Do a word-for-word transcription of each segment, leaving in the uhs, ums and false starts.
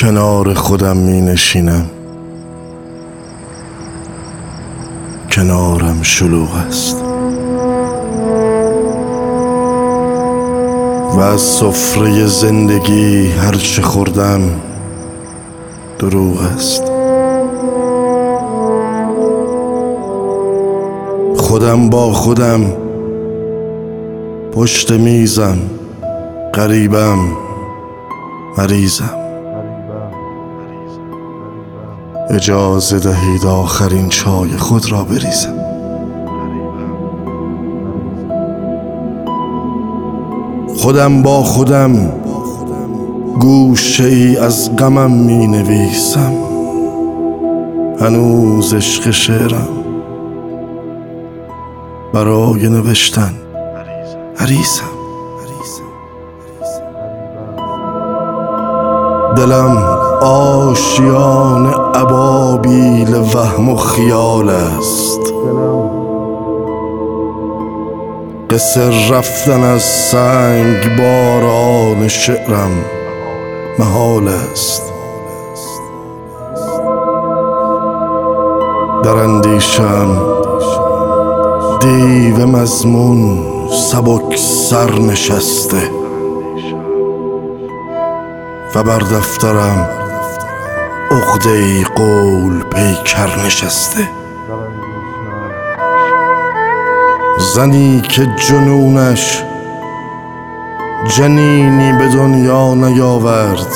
کنار خودم می نشینم، کنارم شلوغ است و از سفره زندگی هرچه خوردم دروغ است. خودم با خودم پشت میزم، غریبم، مریضم. اجازه دهید آخرین چای خود را بریزم. خودم با خودم گوشه ای از غمم می نویسم. هنوز عشق شعرم برای نوشتن عریزم. دلم آشیان ابابیل وهم و خیال است. قصر رفتن از سنگ باران شعرم محال است. در اندیشم دیو مضمون سبک سر نشسته و بر دفترم عقده‌ای قول پیکر نشسته. زنی که جنونش جنینی به دنیا نیاورد،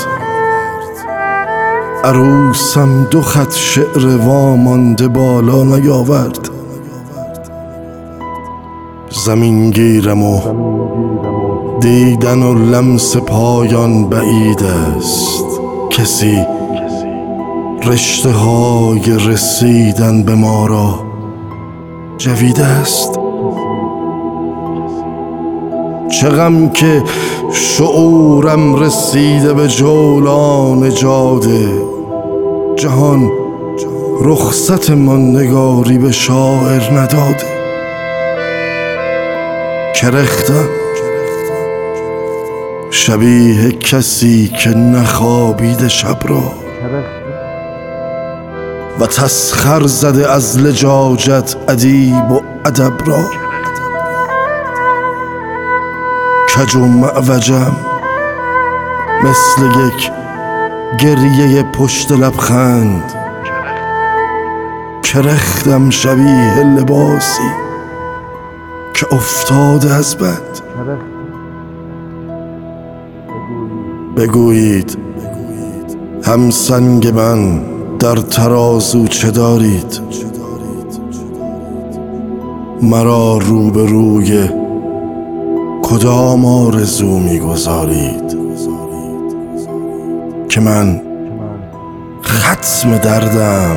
عروسم دو خط شعر وامانده بالا نیاورد. زمین گیرم و دیدن و لمس پایان بعید است. کسی رشته های رسیدن به ما را جوید است. چه غم که شعورم رسیده به جولان جاده. جهان رخصت ماندگاری به شاعر نداده. کرختم شبیه کسی که نخوابیده شب را و تسخر زده از لجاجت ادیب و ادب را. کج و معوجم مثل یک گریه پشت لبخند. کرختم شبیه لباسی که افتاده از بند. بگویید همسنگ من در ترازو چه دارید؟ مرا روبروی کدام آرزو میگذارید که من ختم دردم؟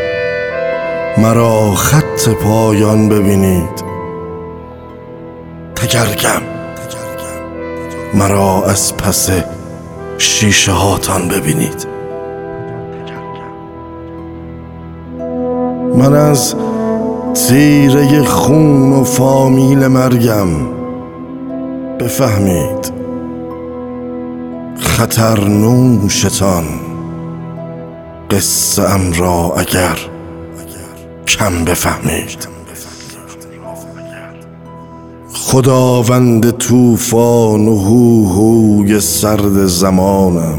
مرا خط پایان ببینید. تگرگم مرا از پس شیشه هاتان ببینید. من از تیره خون و فامیل مرگم. بفهمید خطرنوشتان قصه ام را اگر کم بفهمید. خداوند طوفان و هوهوی سرد زمانم.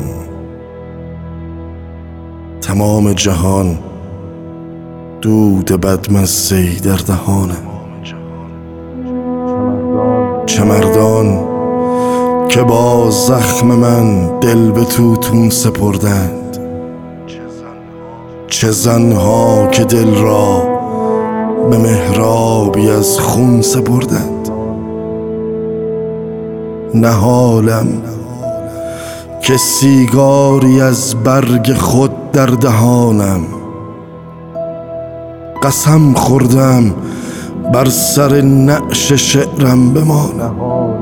تمام جهان دود بدمزه‌ای در دهانم. چه مردان که با زخم من دل به توتون سپردند. چه زنها که دل را به محرابی از خون سپردند. نهالم که سیگاری از برگ خود در دهانم. قسم خوردم بر سر نعش شعرم بمانم.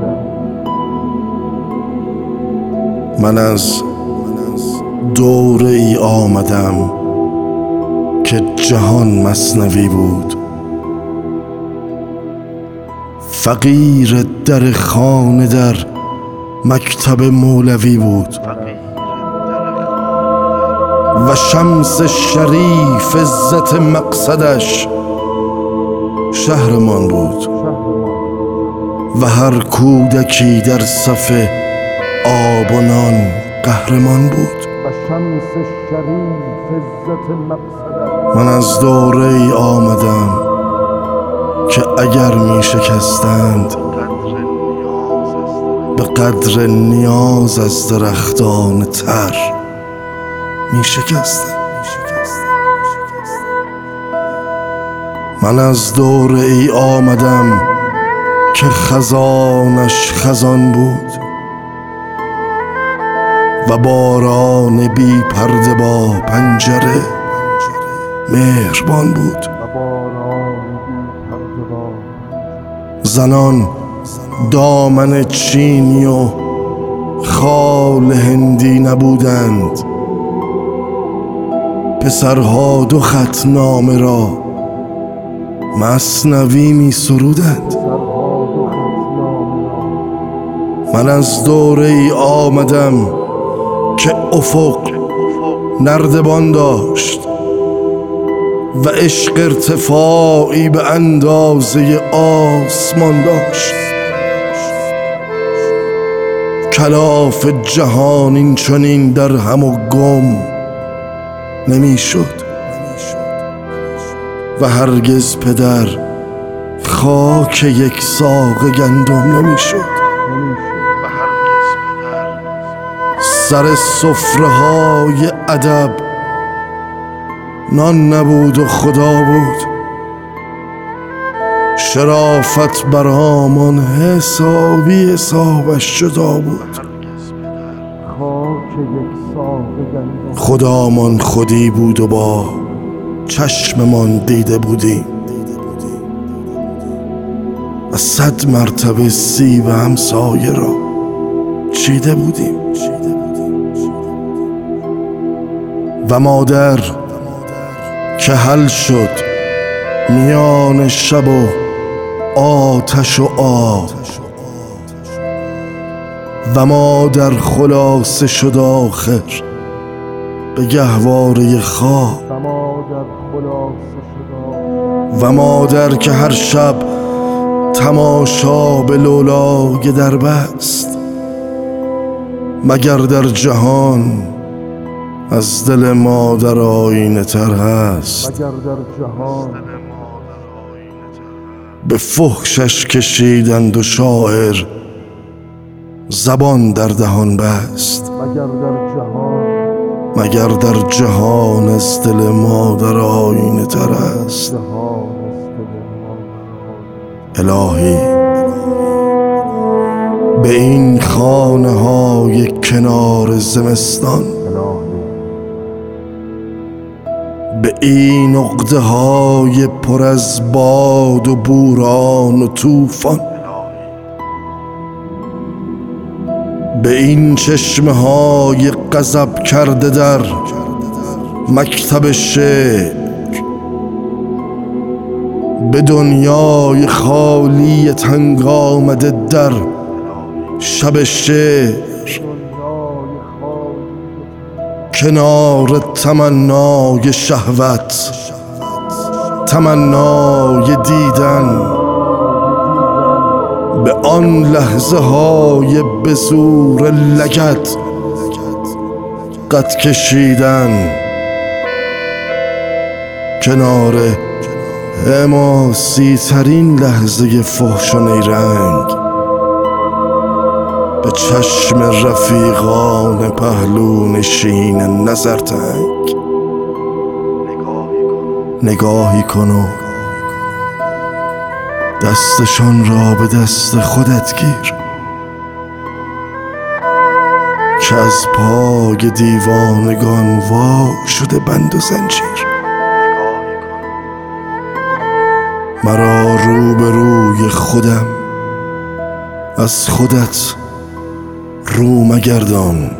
من از دوره ای آمدم که جهان مثنوی بود. فقیر در خانه در مکتب مولوی بود. و شمس شریف عزت مقصدش شهرمان بود و هر کودکی در صف آب و نان قهرمان بود. و شمس شریف عزت مقصدش. من از دوره ای آمدم که اگر می شکستند به قدر نیاز از درختان تر می شکستند. من از دوره ای آمدم که خزانش خزان بود و باران بی پرده با پنجره مهربان بود. زنان دامن چینی و خال هندی نبودند، پسرها دو خط نامه را مثنوی می سرودند. من از دوره ای آمدم که افق نردبان داشت و عشق ارتفاعی به اندازه آسمان داشت. کلاف جهان این چنین در هم و گم نمی شد و هرگز پدر خاک یک ساق گندم نمی شد. سر سفره های ادب نان نبود و خدا بود. شرافت برآمان حسابی حسابش جدا بود. خدامان خودی بود و با چشممان دیده بودیم و صد مرتبه سیب همسایه را چیده بودیم. و مادر که حل شد میان شب و آتش و آب و مادر خلاصه شد آخر به گهواره خواب. و مادر که هر شب تماشا به لولای در بست، مگر در جهان از دل مادر آینه تر هست. به فحشش کشیدند و شاعر زبان در دهان بست، مگر در جهان از دل مادر آینه تر است. الهی به این خانه های کنار زمستان، به این عقده های پر از باد و بوران و طوفان، به این چشمه های غضب کرده در مکتب شعر، به دنیای خالی تنگ آمده در شب شعر، کنار تمنای شهوت، تمنای دیدن، به آن لحظه های به زور لگد قد کشیدن، کنار حماسی ترین لحظه فحش و نیرنگ، به چشم رفیقان پهلو نشین نظرتنگ نگاهی کن و دستشان را به دست خودت گیر که از پای دیوانگان وا شده بند و زنجیر. مرا رو به روی خودم از خودت رو مگردان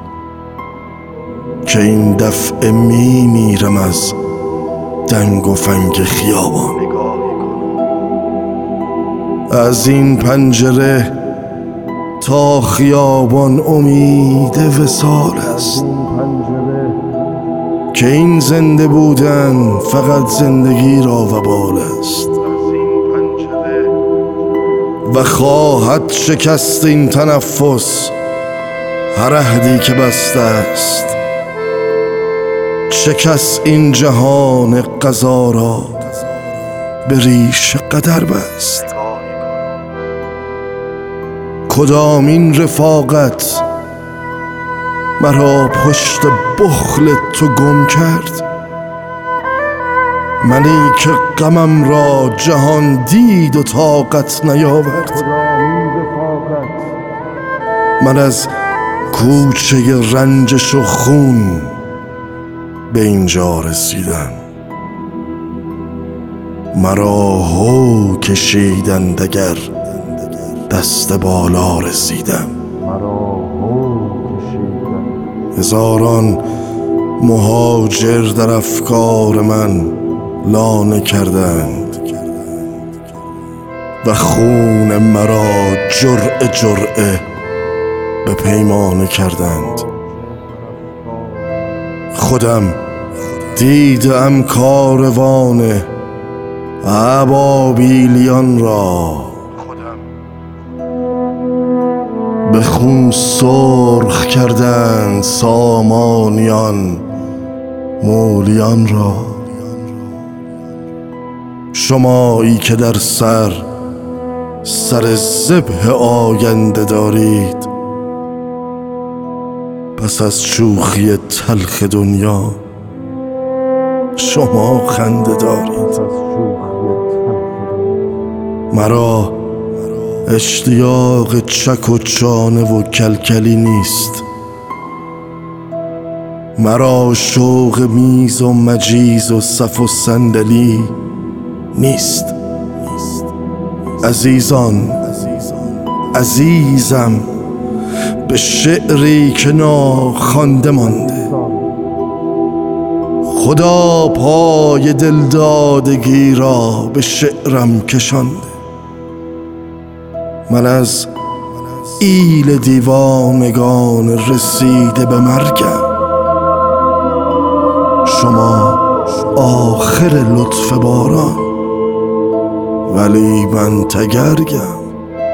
که این دفعه می میرم از دنگ و فنگ خیابان. از این پنجره تا خیابان امید وصال است، که این زنده بودن فقط زندگی را وبال است و خواهد شکست این تنفس هر عهدی که بسته است. شکست این جهان قضا را به ریش قدر بست. کدامین رفاقت مرا پشت بخل تو گم کرد؟ منی که غمم را جهان دید و طاقت نیاورد. من از کوچه رنجش و خون به اینجا رسیدم. مرا هو کشیدند اگر دست بالا رسیدم. هزاران مهاجر در افکار من لانه کردند و خون مرا جرعه جرعه به پیمانه کردند. خودم دیدم کاروان ابابیلیان را به خون سرخ کردند سامانیان مولیان را. شمایی که در سر سر ذبح آینده دارید، پس از شوخی تلخ دنیا شما خنده دارید. مرا اشتیاق چک و چانه و کلکلی نیست. مرا شوق میز و مجیز و صف و صندلی نیست. عزیزان عزیزم به شعری که ناخوانده مانده. خدا پای دلدادگی را به شعرم کشانده. من از ایل دیوانگان رسیده به مرگم. شما آخر لطف باران ولی من تگرگم.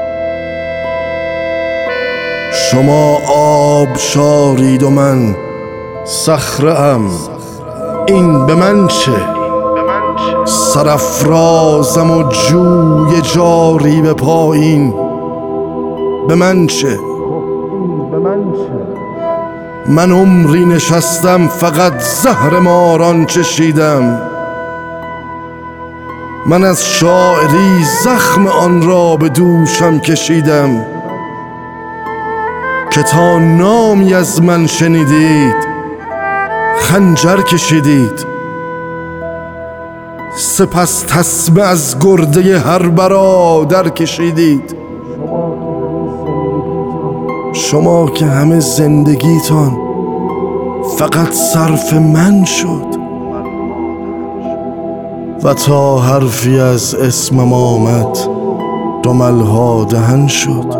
شما آب شارید و من صخره‌ام. این به من چه؟ سرافرازم و جوی جاری به پایین. به من چه؟ من عمری نشستم فقط زهر ماران چشیدم. من از شاعری زخم آن را به دوشم کشیدم که تا نامی از من شنیدید خنجر کشیدید. سپس تسمه از گرده هر برادر کشیدید. شما که همه زندگیتان فقط صرف من شد و تا حرفی از اسمم آمد دملها دهن شد.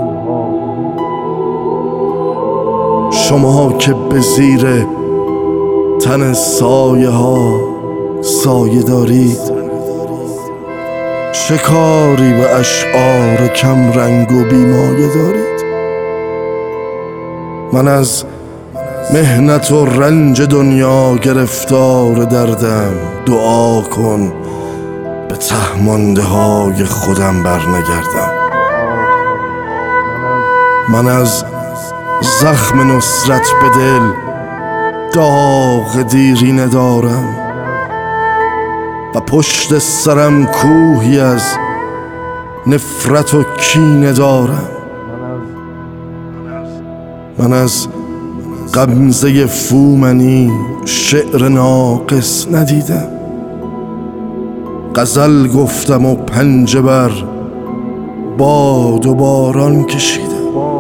شما که به زیر تن سایه ها سایه دارید، چه کاری به اشعار کم رنگ و بیمایه دارید؟ من از محنت و رنج دنیا گرفتار دردم. دعا کن به ته مانده های خودم برنگردم. من از زخم نصرت به دل داغ دیرینه دارم و پشت سرم کوهی از نفرت و کینه دارم. من از غمزه فومنی شعر ناقص ندیدم. غزل گفتم و پنجه بر باد و باران کشیدم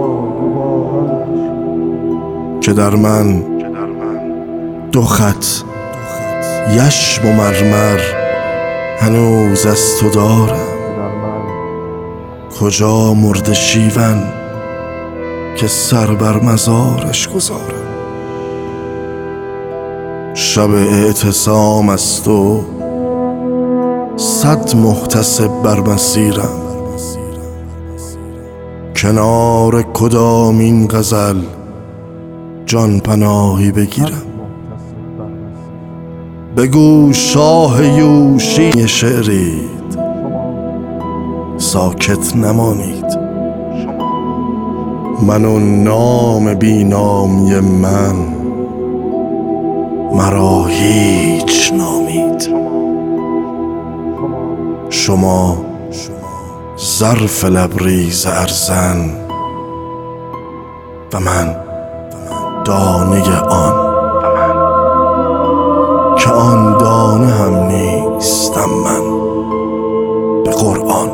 که در من دو خط یشم و مرمر هنوز از تو دارم. کجا مرد شیون که سر بر مزارش گذارم؟ شب اعتصام است و صد محتسب بر مسیرم. کنار کدامین غزل جان پناهی بگیرم؟ بگو شاه یوشی شعرید، ساکت نمانید. من و نام بی نامی من، مرا هیچ نامید. شما ظرف لبریز ارزن و من دانه آن، که آن دانه هم نیستم من. به قرآن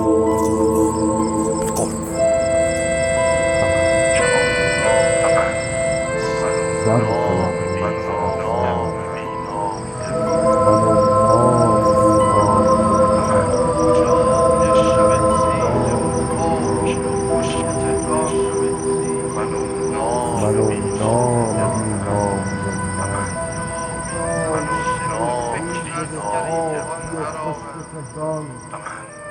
تهران